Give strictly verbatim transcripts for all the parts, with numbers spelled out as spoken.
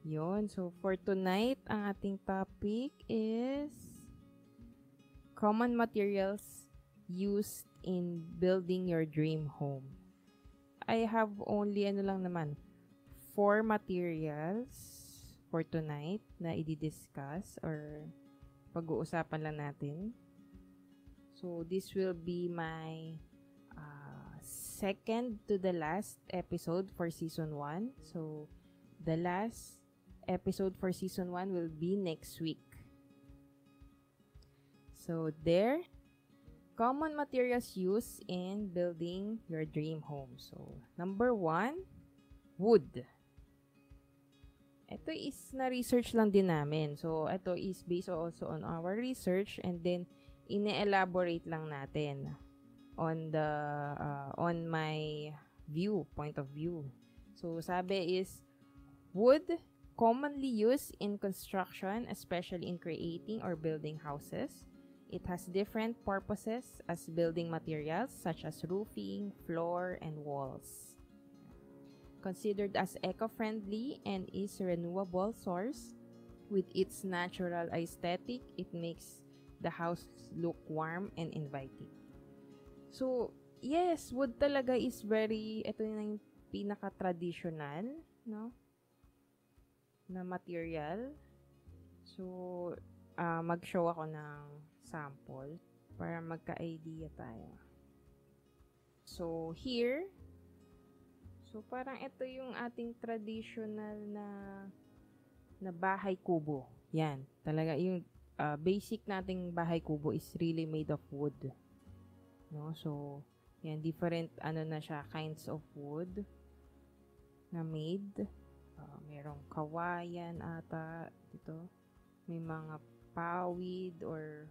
Yun. So, for tonight, ang ating topic is common materials used in building your dream home. I have only, ano lang naman, four materials for tonight na i-discuss or pag-uusapan lang natin. So, this will be my uh, second to the last episode for season one. So, the last episode for season one will be next week. So, there, common materials used in building your dream home. So, number one, wood. Ito is na-research lang din namin. So, ito is based also on our research and then ine-elaborate lang natin on the uh, on my view, point of view. So, sabi is wood commonly used in construction, especially in creating or building houses. It has different purposes as building materials such as roofing, floor, and walls. Considered as eco-friendly and is a renewable source, with its natural aesthetic, it makes the house look warm and inviting. So, yes, wood talaga is very, ito na yung pinaka-traditional, no? Na material. So, uh, mag-show ako ng sample para magka-idea tayo. So, here, so parang ito yung ating traditional na na bahay kubo. Yan, talaga yung uh, basic nating bahay kubo is really made of wood. No? So, yan, different ano na siya, kinds of wood na made. Uh, merong kawayan ata dito. May mga pawid or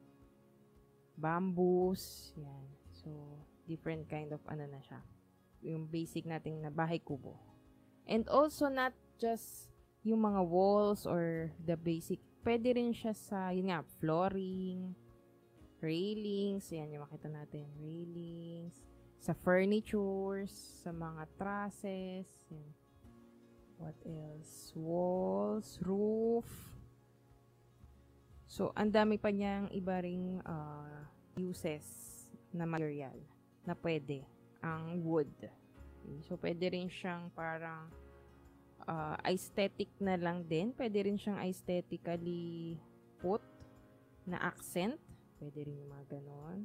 bamboos. Yan. So, different kind of ano na siya. Yung basic nating na bahay kubo. And also not just yung mga walls or the basic. Pwede rin siya sa, yun nga, flooring, railings. Yan yung makita natin. Railings. Sa furnitures, sa mga trusses. Yan. What else? Walls, roof. So, ang dami pa niyang iba ring uh, uses na material na pwede. Ang wood. So, pwede rin siyang parang uh, aesthetic na lang din. Pwede rin siyang aesthetically put na accent. Pwede rin yung mga ganon.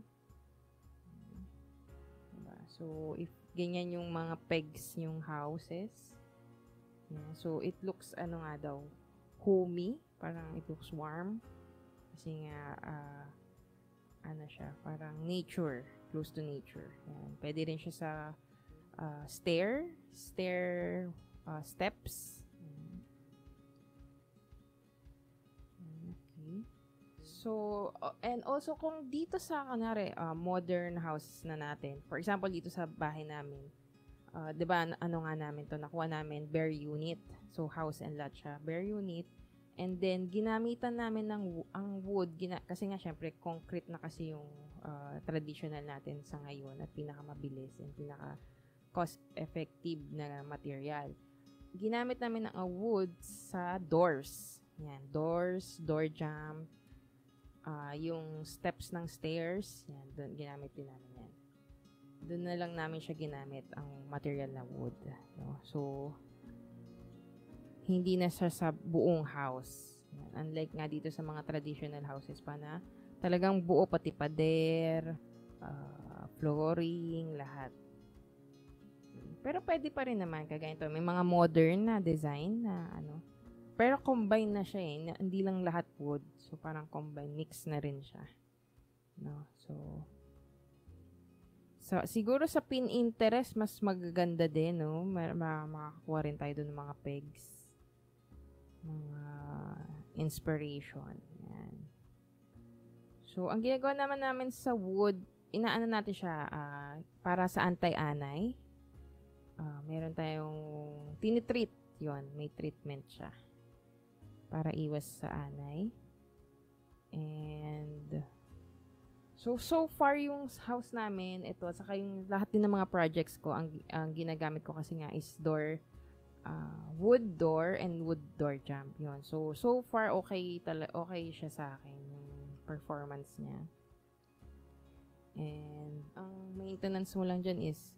Diba? So, if ganyan yung mga pegs yung houses, yeah, so it looks ano nga daw homey, parang it looks warm kasi nga uh, ano siya, parang nature, close to nature. Yan. Pwede rin siya sa uh, stair stair uh, steps. Okay. So uh, and also kung dito sa kanare uh, modern house na natin, for example dito sa bahay namin, Uh, diba, ano nga namin to, nakuha namin bare unit. So, house and lot siya, bare unit. And then, ginamitan namin ng ang wood, gina, kasi nga, syempre, concrete na kasi yung uh, traditional natin sa ngayon at pinakamabilis and pinaka cost-effective na material. Ginamit namin ng uh, wood sa doors. Yan, doors, door jamb, uh, yung steps ng stairs, yan, dun, ginamit din namin yan. Doon na lang namin siya ginamit ang material na wood. No? So, hindi na siya sa buong house. Yan. Unlike nga dito sa mga traditional houses pa na talagang buo pati pader, uh, flooring, lahat. Pero pwede pa rin naman kaganito. May mga modern na design na ano. Pero combine na siya eh. Hindi lang lahat wood. So, parang combine. Mix na rin siya. No? So, So, siguro sa Pinterest, mas magaganda din, no? Ma- ma- makakuha rin tayo doon ng mga pegs. Mga inspiration. Yan. So, ang ginagawa naman namin sa wood, inaano natin siya uh, para sa anti-anay. Uh, meron tayong tinitreat. Yun, may treatment siya. Para iwas sa anay. And So, so far yung house namin, ito, saka yung lahat din ng mga projects ko, ang, ang ginagamit ko kasi nga is door uh, wood door and wood door jamb. Yun. So, so far, okay, tala- okay siya sa akin yung performance niya. And, ang maintenance mo lang dyan is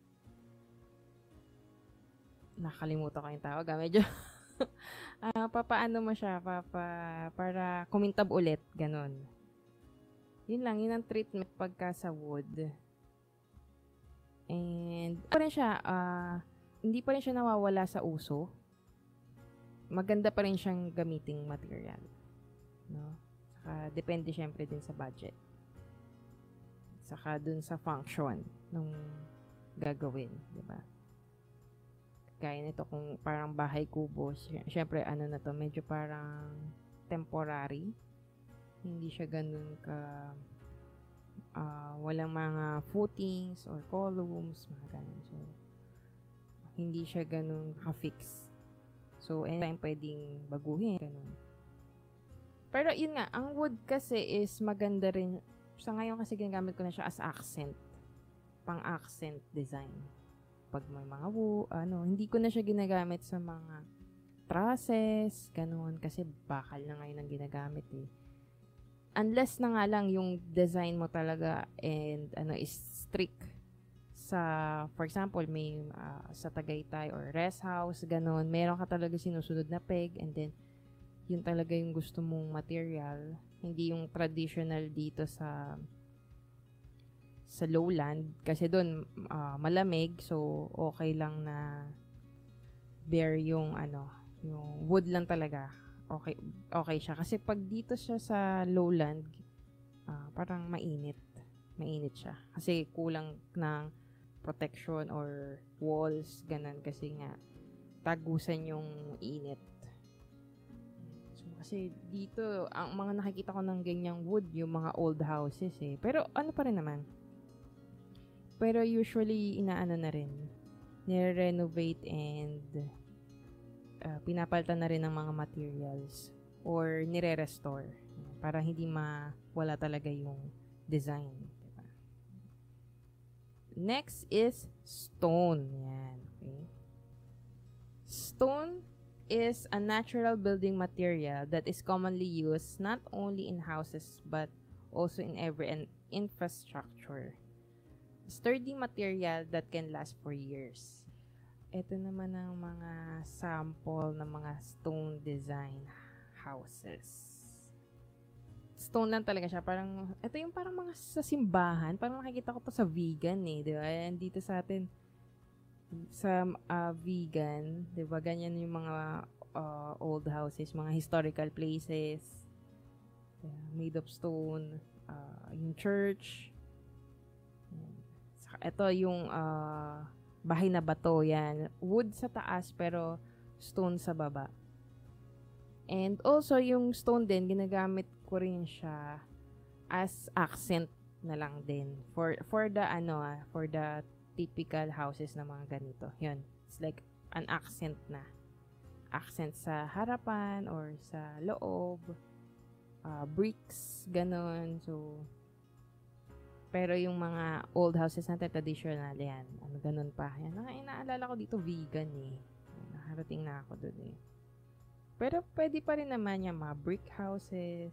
nakalimutan ko yung tawag. Ah, medyo uh, papaano mo siya papa, para kumintab ulit. Ganon. Yun lang. Yun ang treatment pagka sa wood. And, pa rin siya, uh, hindi pa rin siya nawawala sa uso. Maganda pa rin siyang gamiting material. No? Saka, depende syempre din sa budget. Saka, dun sa function nung gagawin. Diba? Kaya nito kung parang bahay kubo, syempre, ano na to, medyo parang temporary. Hindi siya ganun ka Uh, walang mga footings or columns, mga ganun. So, hindi siya ganun ka-fix. So, anytime pwedeng baguhin, ganun. Pero yun nga, ang wood kasi is maganda rin. Sa ngayon kasi ginagamit ko na siya as accent. Pang-accent design. Pag may mga wood, ano, hindi ko na siya ginagamit sa mga trusses, ganun. Kasi bakal na ngayon ang ginagamit eh. Unless na nga lang yung design mo talaga and ano is strict sa, for example, may uh, sa Tagaytay or rest house, ganun, meron ka talaga sinusunod na peg and then yun talaga yung gusto mong material, hindi yung traditional dito sa sa lowland kasi doon uh, malamig, so okay lang na bare yung ano, yung wood lang talaga. Okay, okay siya. Kasi pag dito siya sa lowland, uh, parang mainit. Mainit siya. Kasi kulang ng protection or walls, ganun. Kasi nga, tagusan yung init. So, kasi dito, ang mga nakikita ko ng ganyang wood, yung mga old houses eh. Pero ano pa rin naman. Pero usually, inaano na rin. Nire-renovate and Uh, pinapalitan na rin ng mga materials or nire-restore para hindi mawala talaga yung design. Diba? Next is stone. Yan. Okay. Stone is a natural building material that is commonly used not only in houses but also in every an infrastructure. Sturdy material that can last for years. Ito naman ang mga sample ng mga stone design houses. Stone lang talaga siya. Parang, ito yung parang mga sa simbahan. Parang nakikita ko to sa vegan eh. Di ba? And dito sa atin, sa uh, vegan, di ba? Ganyan yung mga uh, old houses, mga historical places. Yeah, made of stone. Uh, yung church. Ito yung uh, bahay na bato, yan. Wood sa taas, pero stone sa baba. And also, yung stone din, ginagamit ko rin siya as accent na lang din. For, for the, ano ah, for the typical houses na mga ganito. Yun. It's like an accent na. Accent sa harapan or sa loob. Uh, bricks, ganon. So, pero yung mga old houses natin, traditional yan. Ano, ganun pa. Yan. Naka, inaalala ko dito, vegan eh. Nakarating na ako dun eh. Pero pwede pa rin naman yung mga brick houses.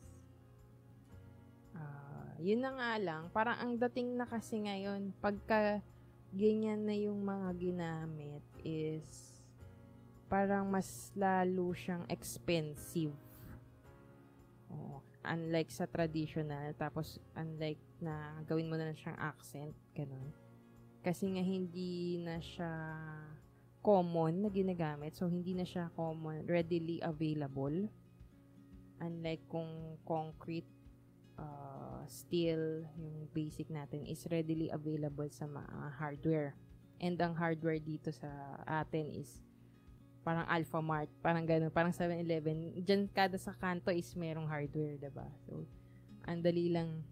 Uh, yun na nga lang. Parang ang dating na kasi ngayon, pagka ganyan na yung mga ginamit is parang mas lalo siyang expensive. Oo. Unlike sa traditional, tapos unlike na gawin mo na lang siyang accent, ganun. Kasi nga hindi na siya common na ginagamit, so hindi na siya common, readily available. Unlike kung concrete, uh, steel, yung basic natin is readily available sa mga hardware. And ang hardware dito sa atin is parang Alphamart, parang gano'n, parang seven eleven. Diyan kada sa kanto is merong hardware, diba? So, ang dali lang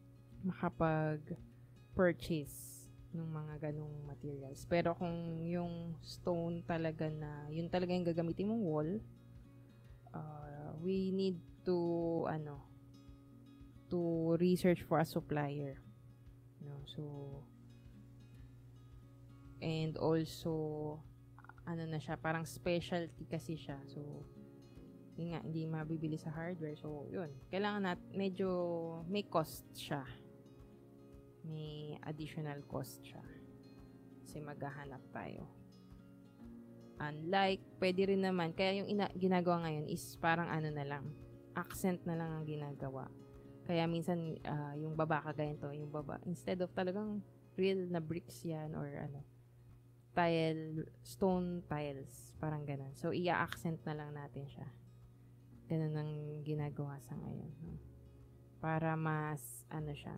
makapag-purchase ng mga ganong materials. Pero kung yung stone talaga na, yun talaga yung gagamitin mong wall, uh, we need to, ano, to research for a supplier. You know, so, and also, ano na siya, parang specialty kasi siya. So, yun nga, hindi mabibili sa hardware. So, yun. Kailangan nat medyo may cost siya. May additional cost siya. Kasi maghahanap tayo. Unlike, pwede rin naman, kaya yung ina- ginagawa ngayon is parang ano na lang, accent na lang ang ginagawa. Kaya minsan, uh, yung baba kagayan to, yung baba, instead of talagang real na bricks yan or ano, tile, stone tiles, parang ganun. So, i-accent na lang natin siya. Ganun ang ginagawa sa ngayon. No? Para mas, ano siya,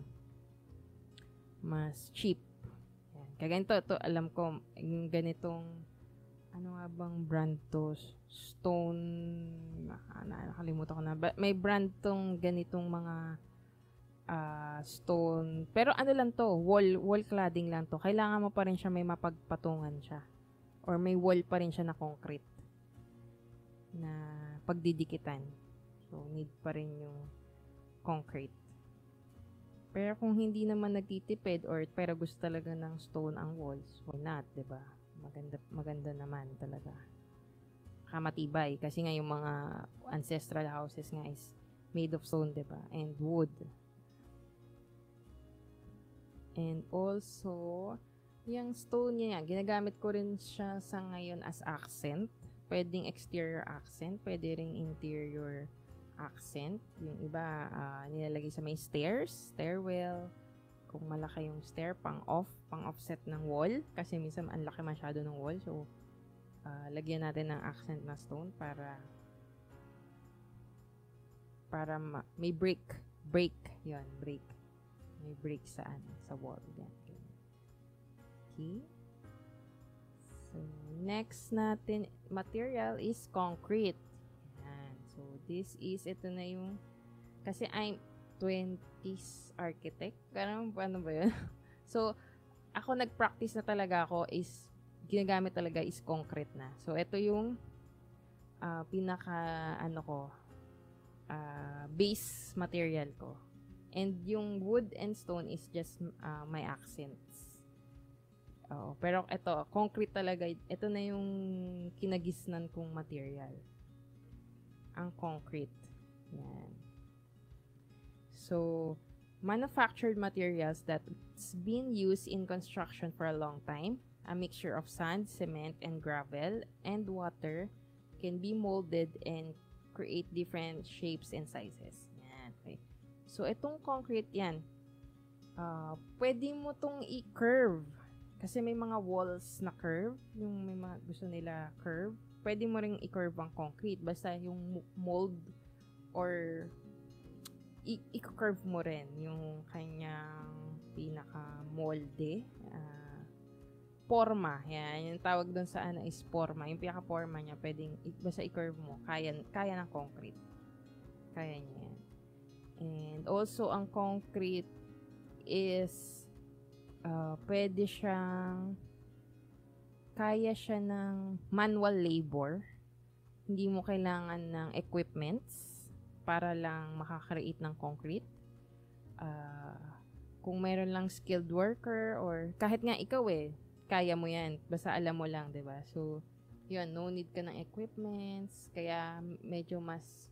mas cheap. Yan. Kaya ganito, to, alam ko, yung ganitong, ano nga bang brand to? Stone, ah, nakalimutan ko na. But may brand tong ganitong mga Uh, stone. Pero ano lang to, wall, wall cladding lang to. Kailangan mo pa rin siya may mapagpatungan siya. Or may wall pa rin siya na concrete na pagdidikitan. So, need pa rin yung concrete. Pero kung hindi naman nagtitipid or pero gusto talaga ng stone ang walls, why not, diba? Maganda, maganda naman talaga. Kamatibay. Kasi nga yung mga ancestral houses nga is made of stone, diba? And wood. And also, yung stone niya, ginagamit ko rin siya sa ngayon as accent. Pwedeng exterior accent, pwede ring interior accent. Yung iba, uh, nilalagay sa may stairs, stairwell. Kung malaki yung stair, pang off, pang offset ng wall. Kasi minsan ang laki masyado ng wall. So, uh, lagyan natin ng accent na stone para para ma- may break. Break. Yun, break. May break sa ano, sa wall. Yan. Okay. So, next natin material is concrete. Yan. So, this is, ito na yung, kasi I'm twenties architect. Parang, paano ba yun? So, ako nag-practice na talaga ako is, ginagamit talaga is concrete na. So, ito yung uh, pinaka, ano ko, uh, base material ko. And yung wood and stone is just uh, my accents. Oo. Pero ito, concrete talaga. Ito na yung kinagisnan kong material. Ang concrete. Yan. So, manufactured materials that's been used in construction for a long time. A mixture of sand, cement, and gravel, and water can be molded and create different shapes and sizes. Yan. Okay. So, itong concrete yan, uh, pwede mo tong i-curve. Kasi may mga walls na curve. Yung may mga gusto nila curve. Pwede mo ring i-curve ang concrete. Basta yung mold or i- i-curve mo rin yung kanyang pinaka-molde. Uh, forma. Yan. Yung tawag doon sa ano is forma. Yung pinaka-forma niya, pwedeng, basta i-curve mo. Kaya, kaya ng concrete. Kaya niya yan. And also, ang concrete is uh, pwede siyang kaya siya ng manual labor. Hindi mo kailangan ng equipments para lang makakreate ng concrete. Uh, kung mayroon lang skilled worker or kahit nga ikaw eh, kaya mo yan. Basta alam mo lang, diba? So, yun, no need ka ng equipments. Kaya medyo mas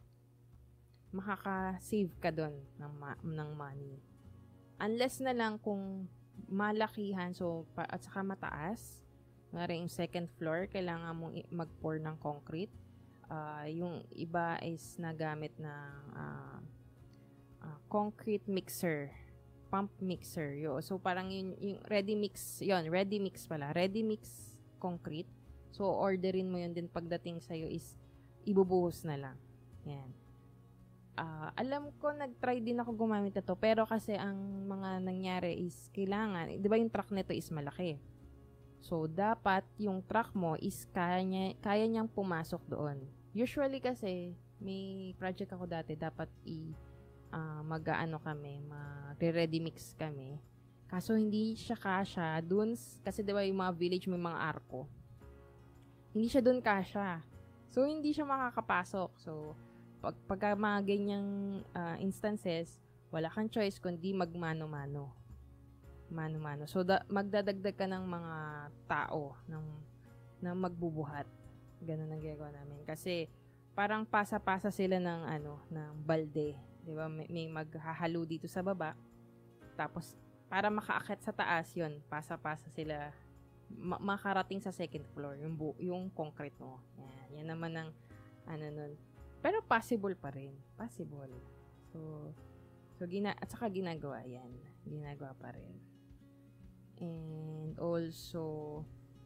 makaka-save ka doon ng, ma- ng money. Unless na lang kung malakihan, so, pa- at saka mataas, maring second floor, kailangan mong i- mag-pour ng concrete. Uh, yung iba is nagamit ng uh, uh, concrete mixer, pump mixer. Yo. So, parang yun, yung ready mix, yun, ready mix pala, ready mix concrete. So, orderin mo yun din pagdating sa'yo is ibubuhos na lang. Yan. Uh, alam ko, nag-try din ako gumamit na to, pero kasi ang mga nangyari is, kailangan, di ba yung truck nito is malaki? So, dapat yung truck mo is kaya, niya, kaya niyang pumasok doon. Usually kasi, may project ako dati, dapat i, uh, mag-ano kami, mag-ready mix kami. Kaso, hindi siya kasya doon, kasi di ba yung mga village may mga arko. Hindi siya doon kasya. So, hindi siya makakapasok. So, pag pagka mga ganyang uh, instances, wala kang choice kundi magmano-mano. Mano-mano. So, da- magdadagdag ka ng mga tao, ng na magbubuhat. Ganun ang ginagawa namin. Kasi, parang pasa-pasa sila ng, ano, ng balde. Di ba? May, may maghahalo dito sa baba. Tapos, para makaakyat sa taas, yun, pasa-pasa sila ma- makarating sa second floor, yung, bu- yung concrete mo. Yan, yan naman ang, ano nun. Pero possible pa rin. Possible. So, so gina at saka ginagawa yan. Ginagawa pa rin. And also,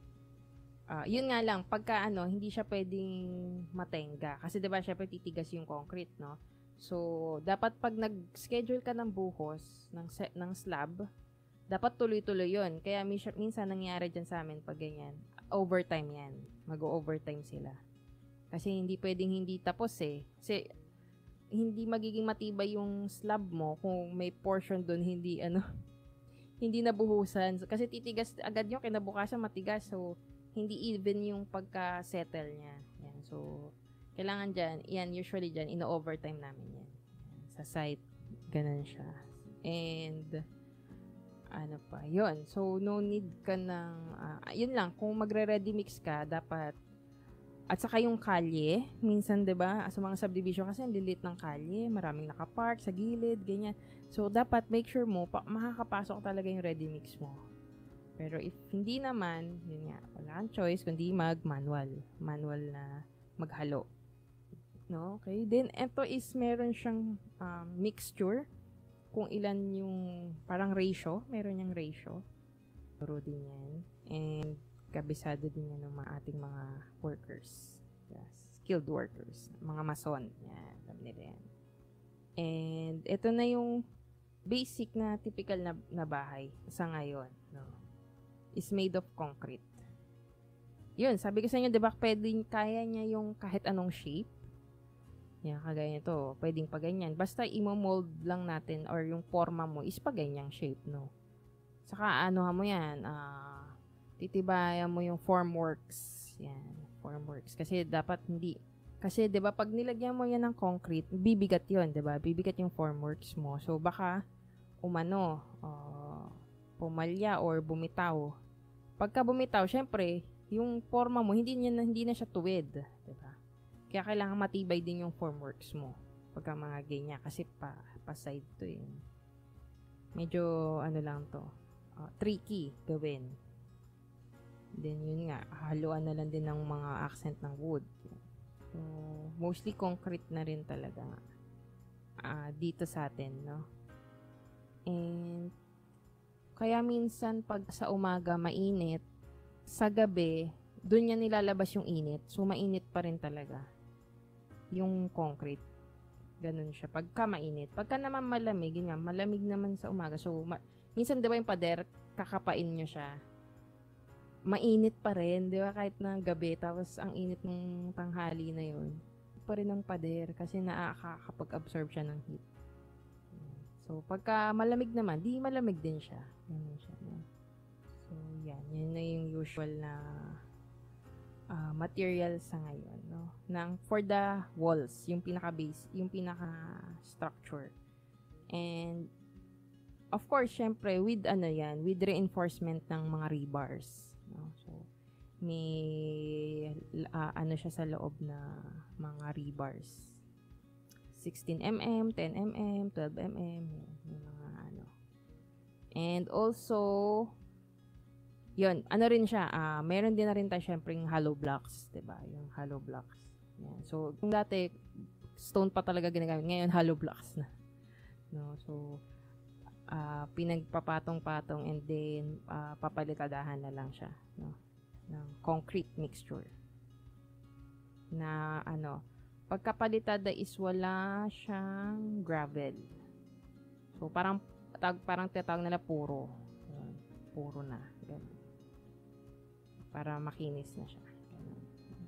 uh, yun nga lang, pagka ano, hindi siya pwedeng matenga. Kasi diba, syempre titigas yung concrete, no? So, dapat pag nag-schedule ka ng buhos, ng, se- ng slab, dapat tuloy-tuloy yun. Kaya mis- minsan nangyari dyan sa amin pag ganyan, overtime yan. Mag-overtime sila. Kasi hindi pwedeng hindi tapos eh. Kasi hindi magiging matibay yung slab mo kung may portion doon hindi ano, hindi nabuhusan. Kasi titigas agad yung kinabukasan matigas. So, hindi even yung pagka-settle niya. Yan. So, kailangan dyan, yan, usually dyan, ino-overtime namin yan. Yan. Sa site, ganun siya. And, ano pa, yun. So, no need ka ng, uh, yun lang, kung magre-ready mix ka, dapat, at saka yung kalye, minsan, diba, sa mga subdivision kasi, ang lilit ng kalye, maraming nakapark sa gilid, ganyan. So, dapat make sure mo, pa, makakapasok talaga yung ready mix mo. Pero if hindi naman, yun nga, wala kang choice, kundi mag-manual. Manual na maghalo. No? Okay? Then, ito is meron siyang um, mixture. Kung ilan yung parang ratio. Meron niyang ratio. Turo din yan. And, kabisado din yan ng mga ating mga workers. Yes. Skilled workers. Mga mason. Yan. Alam nila yan. And, ito na yung basic na typical na, na bahay sa ngayon. No? Is made of concrete. Yun, sabi ko sa inyo, di ba, pwedeng kaya niya yung kahit anong shape. Yan, kagaya nito, pwedeng pa ganyan. Basta imo-mold lang natin or yung forma mo is pa ganyang shape, no? Saka, ano mo yan, uh, titibayan mo yung formworks. Yan, formworks. Kasi dapat hindi, kasi di ba pag nilagyan mo yan ng concrete, bibigat yun, di ba? Bibigat yung formworks mo. So, baka, umano, uh, pumalya or bumitaw. Pagka bumitaw, syempre, yung forma mo, hindi, niya, hindi na siya tuwid. Diba? Kaya kailangan matibay din yung formworks mo. Pagka mga ganyan. Kasi pa, pa side to yun. Medyo, ano lang to, uh, tricky gawin. Then, yun nga, haluan na lang din ng mga accent ng wood. So, mostly concrete na rin talaga uh, dito sa atin, no? And, kaya minsan pag sa umaga mainit, sa gabi, doon niya nilalabas yung init. So, mainit pa rin talaga yung concrete. Ganun siya. Pagka mainit. Pagka naman malamig, yun nga, malamig naman sa umaga. So, ma- minsan diba yung pader, kakapain nyo siya. Mainit pa rin, di ba? Kahit na gabi, tapos ang init ng tanghali na yun. Pa rin ng pader kasi nakakapag-absorb siya ng heat. So, pagka malamig naman, di malamig din siya. Ganun siya. No? So, yan. Yan na yung usual na uh, material sa ngayon. No? Nang, for the walls, yung pinaka-base, yung pinaka-structure. And, of course, syempre, with ano yan, with reinforcement ng mga rebars. No? So, may, uh, ano siya sa loob na mga rebars. sixteen millimeters, ten millimeters, twelve millimeters, yung mga ano. And also, yun, ano rin siya, uh, meron din na rin tayo syempre yung hollow blocks, diba? Yung hollow blocks. Yan. So, kung dati, stone pa talaga ginagamit, ngayon hollow blocks na. No? So, uh, pinagpapatong-patong and then, uh, papalitadahan na lang siya, no? Ng concrete mixture. Na, ano, pagkapalitada is wala siyang gravel. So, parang, tag, parang tinatawag nila puro. Yun, puro na. Ganun. Para makinis na siya. Ganun.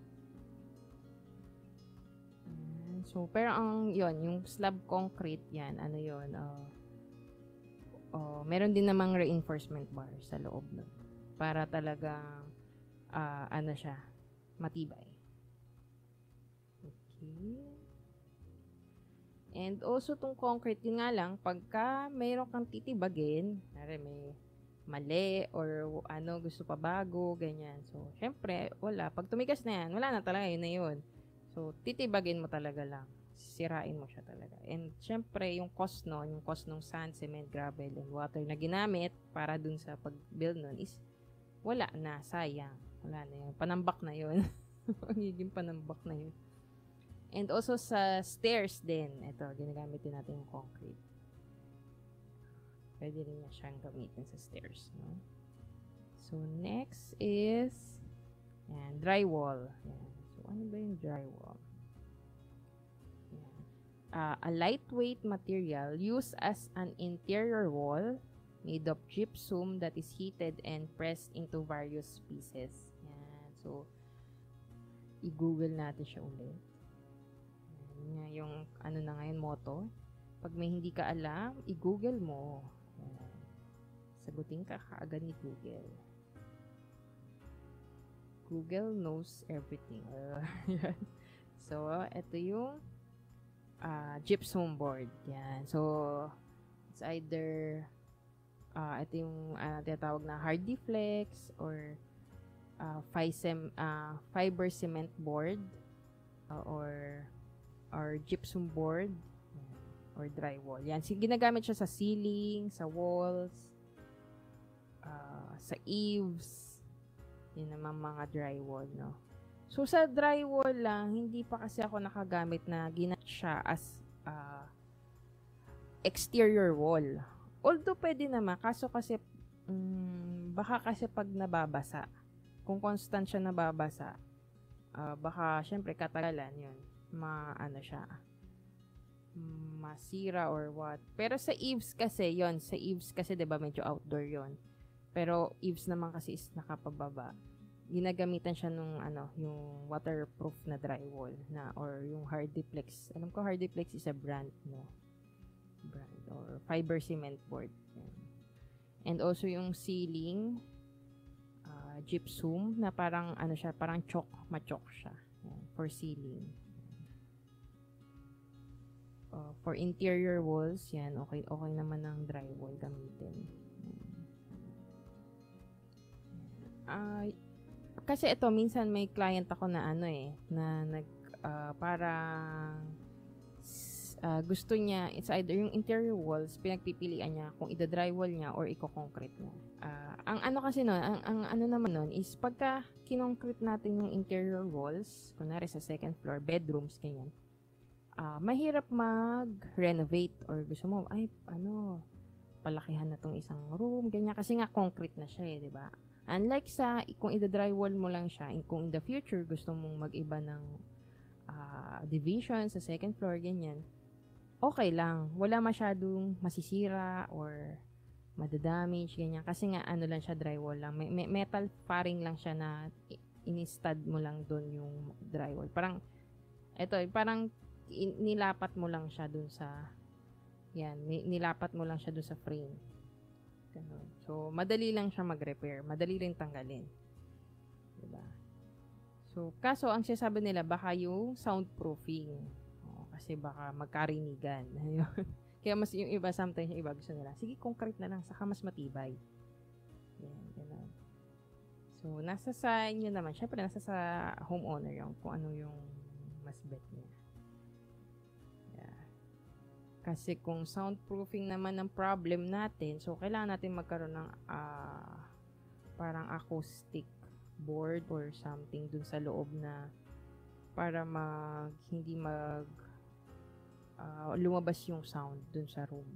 So, pero ang, yun, yung slab concrete, yan, ano yun, uh, uh, meron din namang reinforcement bar sa loob nun. Para talagang, uh, ano siya, matibay. And also, tong concrete, yun nga lang, pagka mayroon kang titibagin, may, mali or ano, gusto pa bago, ganyan. So, syempre, wala. Pag tumigas na yan, wala na talaga, yun na yun. So, titibagin mo talaga lang. Sirain mo siya talaga. And syempre, yung cost nun, yung cost ng sand, cement, gravel, and water na ginamit para dun sa pag-build nun is wala na, sayang. Wala na yun. Panambak na yun. Magiging panambak na yun. And also sa stairs din. Ito, ginagamit din natin yung concrete. Pwede rin na siyang gamitin sa stairs. No? So, next is yan, drywall. Yan. So, ano ba yung drywall? Yan. Uh, a lightweight material used as an interior wall made of gypsum that is heated and pressed into various pieces. Yan. So, i-google natin siya ulit. Yan, yung ano na ngayon, motto. Pag may hindi ka alam, i-google mo. Yan. Sagutin ka kaagad ni Google. Google knows everything. Uh, so, ito yung uh, gypsum board. Yan. So, it's either uh, ito yung uh, tinatawag na Hardiflex or uh, Fisem, uh, fiber cement board uh, or or gypsum board or drywall. Yan. Ginagamit siya sa ceiling, sa walls, uh, sa eaves. Yan naman mga drywall, no? So, sa drywall lang, hindi pa kasi ako nakagamit na ginat siya as uh, exterior wall. Although, pwede naman. Kaso kasi, um, baka kasi pag nababasa, kung constant siya nababasa, uh, baka, syempre, katagalan yun. Ma, ano siya, masira or what. Pero sa eaves kasi, yon sa eaves kasi, diba, medyo outdoor yon. Pero eaves naman kasi is nakapababa. Ginagamitan siya nung ano, yung waterproof na drywall na or yung Hardiflex. Alam ko Hardiflex is a brand, no? Brand or fiber cement board. Yan. And also yung ceiling uh, gypsum na parang ano siya, parang chalk, ma-chalk siya. Yan, for ceiling. Uh, for interior walls, yan, okay, okay naman ng drywall gamitin. Ah, uh, kasi ito minsan may client ako na ano eh, na nag uh, parang uh, gusto niya, it's either yung interior walls, pinagpipilian niya kung ida-drywall niya or iko-concrete niya. Uh, ang ano kasi noon, ang, ang ano naman noon is pagka kinongkrete natin yung interior walls, kunwari sa second floor, bedrooms, ganyan, uh, mahirap mag-renovate or gusto mo, ay, ano, palakihan na tong isang room, ganyan, kasi nga concrete na siya eh, di ba? Unlike sa, kung ida-drywall mo lang siya, kung in the future gusto mong mag-iba ng uh, division sa second floor, ganyan, okay lang. Wala masyadong masisira or madadamage, ganyan. Kasi nga, ano lang siya, drywall lang. May, may metal paring lang siya na in-stud mo lang doon yung drywall. Parang, eto, parang in, nilapat mo lang siya doon sa, yan, nilapat mo lang siya doon sa frame. Ganun. So, madali lang siya mag-repair. Madali rin tanggalin. Diba? So, kaso, ang sinasabi nila, baka yung soundproofing. O, kasi baka magkarinigan. Kaya mas yung iba, sometimes yung iba gusto nila, sige, concrete na lang, saka mas matibay. Yan, ganun. So, nasa sa inyo naman. Syempre, nasa sa homeowner yung kung ano yung mas bet niya. Kasi kung soundproofing naman ang problem natin, so kailangan natin magkaroon ng uh, parang acoustic board or something dun sa loob na para mag hindi mag uh, lumabas yung sound dun sa room.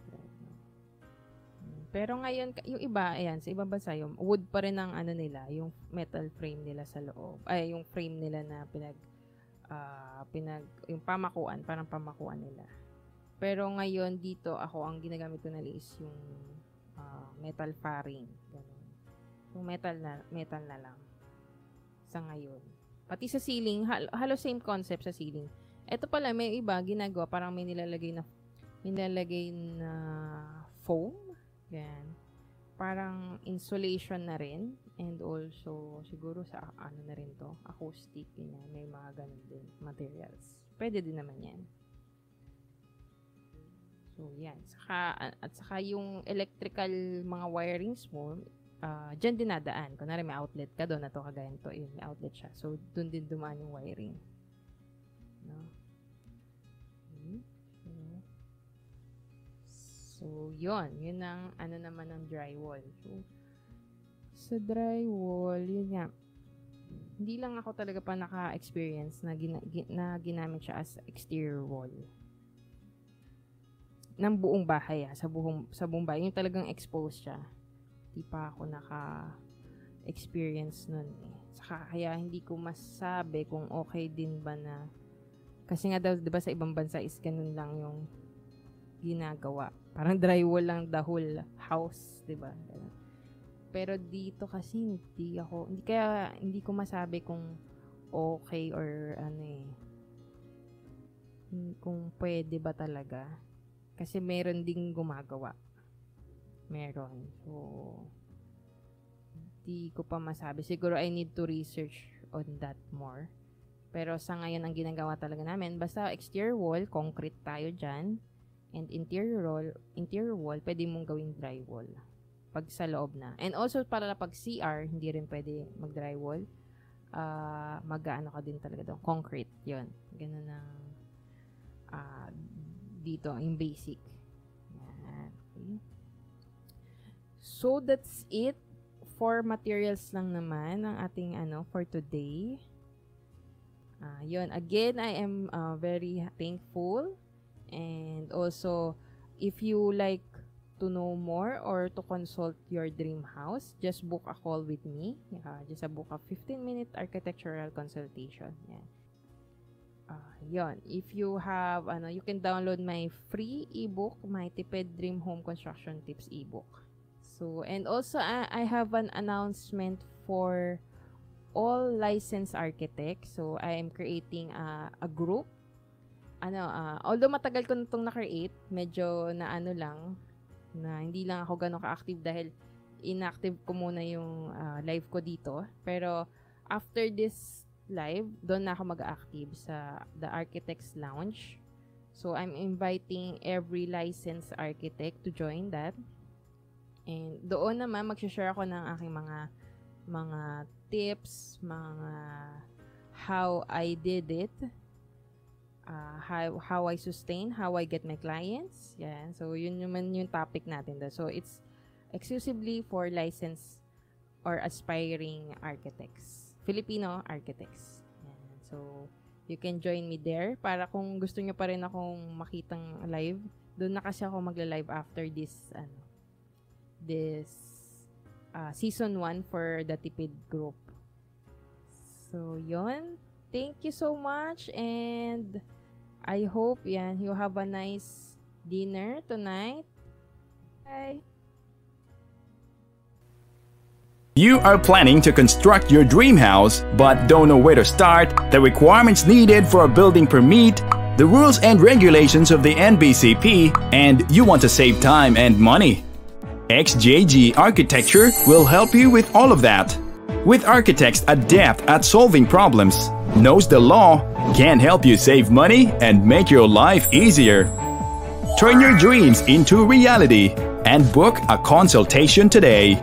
Pero ngayon, yung iba, ayan, sa ibang bansa, yung wood pa rin ang ano nila, yung metal frame nila sa loob. Ay, yung frame nila na pinag, uh, pinag yung pamakuan, parang pamakuan nila. Pero ngayon dito ako ang ginagamit ko na is yung uh, metal faring, ganun. Yung metal na metal na lang sa ngayon. Pati sa ceiling, hal- halos same concept sa ceiling. Ito pala may iba ginagawa parang may nilalagay na nilalagay na foam, yan. Parang insulation na rin and also siguro sa ano na rin to, acoustic, ganyan. May mga ganun din materials. Pwede din naman yan. So, yan. Saka, at saka yung electrical mga wirings mo, uh, dyan dinadaan. Kunwari may outlet ka doon, na to kagaya nito, yun, may outlet siya. So, doon din dumaan yung wiring. No? Okay. So, so, yun. Yun ang, ano naman ng drywall. So, sa drywall, yun nga. Hindi lang ako talaga pa naka-experience na, gina, na ginamit siya as exterior wall. Ng buong bahay, ah, sa buong, sa buong bahay. Yung talagang exposed siya. Hindi pa ako naka-experience nun eh. Saka kaya hindi ko masabi kung okay din ba na, kasi nga daw, diba sa ibang bansa is ganun lang yung ginagawa. Parang drywall lang the whole house, diba? Pero dito kasi hindi ako, hindi kaya hindi ko masabi kung okay or ano eh, kung pwede ba talaga. Kasi meron ding gumagawa. Meron. So, hindi ko pa masabi. Siguro I need to research on that more. Pero sa ngayon, ang ginagawa talaga namin, basta exterior wall, concrete tayo dyan. And interior wall, interior wall, pwede mong gawing drywall. Pag sa loob na. And also, para pag C R, hindi rin pwede mag-drywall. Uh, mag-ano ka din talaga doon. Concrete. Yun. Ganun ang uh, dito, yung basic. Yan. Okay. So, that's it for materials lang naman ang ating ano for today. Uh, yun. Again, I am uh, very thankful. And also, if you like to know more or to consult your dream house, just book a call with me. Uh, just a book a fifteen minute architectural consultation. Yan. Uh, yon. If you have, ano, you can download my free ebook, my Tipid Dream Home Construction Tips ebook. So, and also, I, I have an announcement for all licensed architects. So, I am creating a, a group. Ano, uh, although matagal ko na itong na-create, medyo na ano lang, na hindi lang ako gano'ng ka-active dahil inactive ko muna yung uh, live ko dito. Pero, after this live, doon na ako mag-active sa the Architects Lounge. So, I'm inviting every licensed architect to join that. And doon naman, mag-share ako ng aking mga mga tips, mga how I did it, uh, how, how I sustain, how I get my clients. Yan. So, yun naman yung topic natin doon. So, it's exclusively for licensed or aspiring architects. Filipino architects. Yan. So, you can join me there para kung gusto nyo pa rin akong makitang live. Doon na kasi ako magla-live after this, ano, this uh, season one for the Tipid group. So, yun. Thank you so much and I hope, yan, you have a nice dinner tonight. Bye! You are planning to construct your dream house but don't know where to start, the requirements needed for a building permit, the rules and regulations of the N B C P, and you want to save time and money. X J G Architecture will help you with all of that. With architects adept at solving problems, knows the law, can help you save money and make your life easier. Turn your dreams into reality and book a consultation today.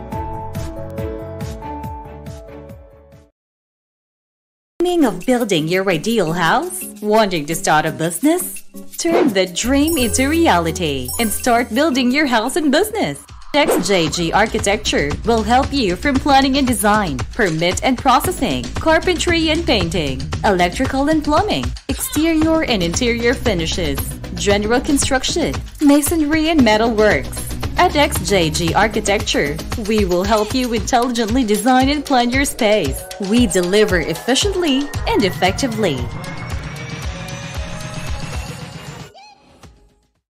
Dreaming of building your ideal house? Wanting to start a business? Turn the dream into reality and start building your house and business. X J G Architecture will help you from planning and design, permit and processing, carpentry and painting, electrical and plumbing, exterior and interior finishes, general construction, masonry and metal works. At X J G Architecture, we will help you intelligently design and plan your space. We deliver efficiently and effectively.